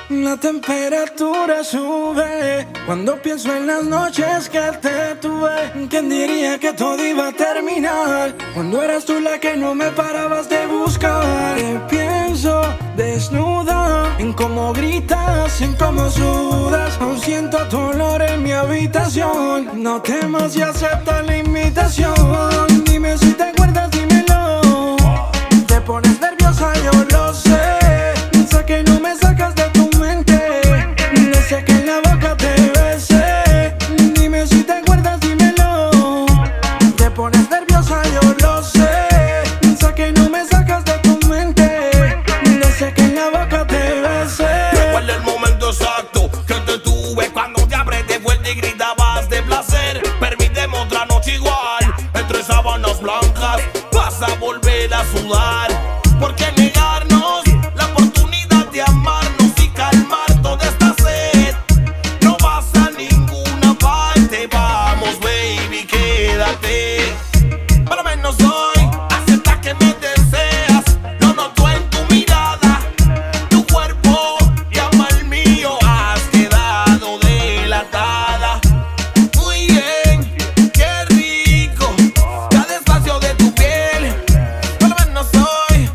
La temperatura sube cuando pienso en las noches que te tuve. ¿Quién diría que todo iba a terminar? Cuando eras tú la que no me parabas de buscar. Te pienso desnuda, en cómo gritas, en cómo sudas. Aún siento tu olor en mi habitación. No temas y acepta la invitación. Dime si te acuerdas, dímelo. Te pones nerviosa, yo lo sé. Sé que no me sacas de tu mente. Desde que en la boca te besé. Dime si te acuerdas, dímelo. Te pones nerviosa, yo lo sé. Sé que no me sacas de tu mente. Desde que en la boca te besé. Recuerda el momento exacto que te tuve cuando te apreté fuerte y gritabas de placer. Permíteme otra noche igual, entre sábanas blancas vas a volver a sudar. ¿Por qué negarnos la oportunidad de amarnos y calmar toda esta sed? No vas a ninguna parte, vamos baby, quédate. Para menos hoy, acepta que me deseas. Lo noto en tu mirada, tu cuerpo llama al mío. Has quedado delatada. Muy bien, qué rico, cada espacio de tu piel. Para menos hoy,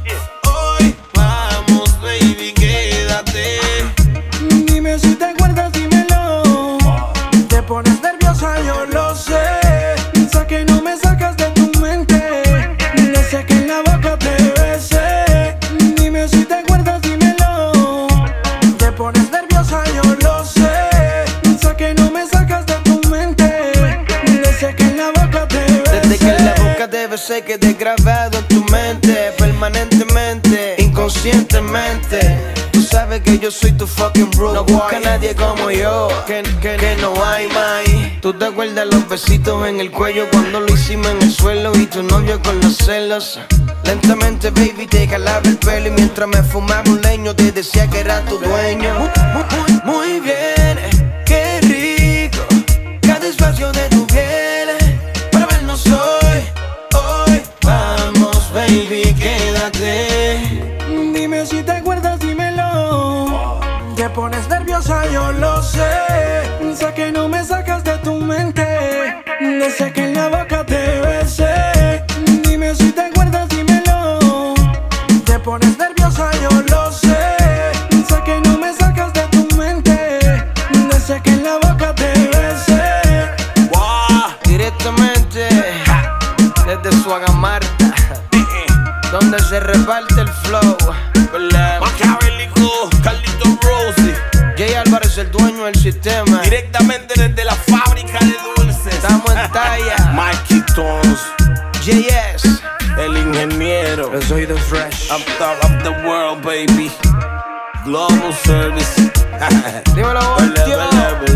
vamos baby, quédate. Dime si te acuerdas, dímelo. Te pones nerviosa, yo lo sé. Sé que no me sacas de tu mente. Desde que en la boca te besé. Dime si te acuerdas, dímelo. Te pones nerviosa, yo lo sé. Sé que no me sacas de tu mente. Desde que en la boca te besé. Desde que en la boca te besé quedé grabado en tu mente. Permanentemente, inconscientemente. Tú sabes que yo soy tu fucking bro. No busca a nadie como yo, que no hay más. Tú te acuerdas los besitos en el cuello cuando lo hicimos en el suelo y tu novio con los celos. Lentamente baby te jalaba el pelo y mientras me fumaba un leño te decía que era tu dueño. Muy bien, qué rico, cada espacio de tu piel. Para vernos hoy, vamos baby, quédate. Dime si te acuerdas, dímelo. Te pones nerviosa, yo lo sé. Sé que no me sacas de tu mente. Desde que en la boca te besé. Dime si te acuerdas, dímelo. Te pones nerviosa, yo lo sé. Sé que no me sacas de tu mente. Desde que en la boca te besé. Directamente desde Suagamarta, donde se reparte el flow. Maquiavélico, Carlito Rossi, Jay Álvarez, el dueño del sistema. directamente desde la fábrica de dulces. Estamos en talla. Mikey Tones, JS, el ingeniero. Yo soy The Fresh. I'm top of the world, baby. Global service. dímelo, Bele, tío. bele, bele.